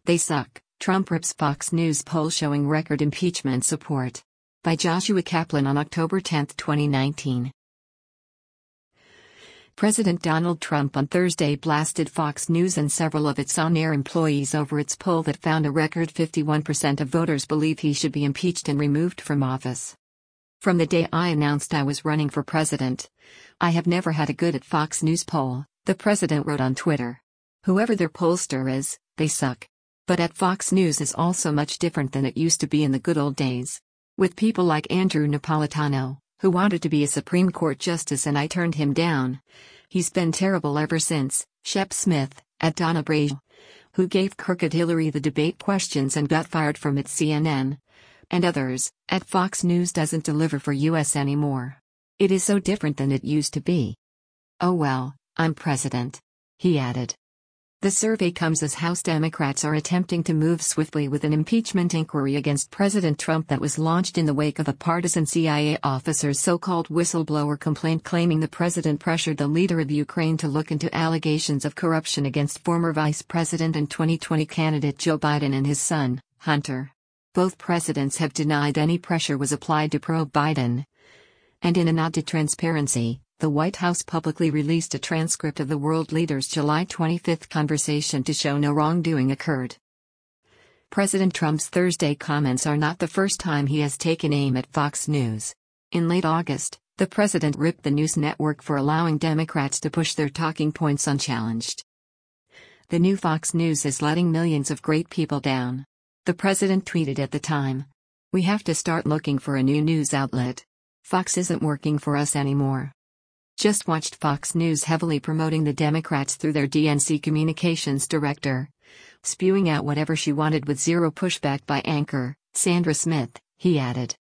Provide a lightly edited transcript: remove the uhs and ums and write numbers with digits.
They suck. Trump rips Fox News poll showing record impeachment support. By Joshua Kaplan on October 10, 2019. President Donald Trump on Thursday blasted Fox News and several of its on-air employees over its poll that found a record 51% of voters believe he should be impeached and removed from office. From the day I announced I was running for president, I have never had a good at Fox News poll, the president wrote on Twitter. Whoever their pollster is, they suck. But at Fox News is also much different than it used to be in the good old days. With people like Andrew Napolitano, who wanted to be a Supreme Court justice and I turned him down. He's been terrible ever since. Shep Smith, at Donna Brazile, who gave crooked Hillary the debate questions and got fired from at CNN. And others, at Fox News doesn't deliver for us anymore. It is so different than it used to be. Oh well, I'm president. He added. The survey comes as House Democrats are attempting to move swiftly with an impeachment inquiry against President Trump that was launched in the wake of a partisan CIA officer's so-called whistleblower complaint claiming the president pressured the leader of Ukraine to look into allegations of corruption against former Vice President and 2020 candidate Joe Biden and his son, Hunter. Both presidents have denied any pressure was applied to probe Biden. And in a nod to transparency, the White House publicly released a transcript of the world leaders' July 25 conversation to show no wrongdoing occurred. President Trump's Thursday comments are not the first time he has taken aim at Fox News. In late August, the president ripped the news network for allowing Democrats to push their talking points unchallenged. The new Fox News is letting millions of great people down. The president tweeted at the time. We have to start looking for a new news outlet. Fox isn't working for us anymore. Just watched Fox News heavily promoting the Democrats through their DNC communications director, spewing out whatever she wanted with zero pushback by anchor Sandra Smith, he added.